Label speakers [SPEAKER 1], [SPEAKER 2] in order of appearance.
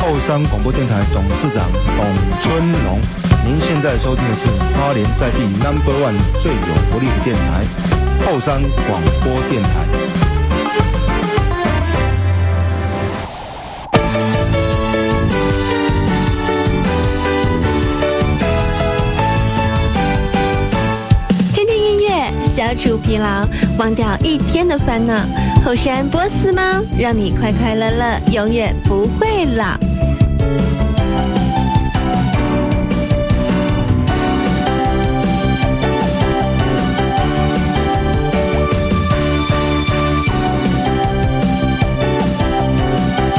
[SPEAKER 1] 后山广播电台董事长董春龙。您现在收听的是花莲在地 No.1 最有活力的电台——后山广播电台。
[SPEAKER 2] 消除疲劳，忘掉一天的烦恼。后山波斯猫，让你快快乐乐，永远不会老。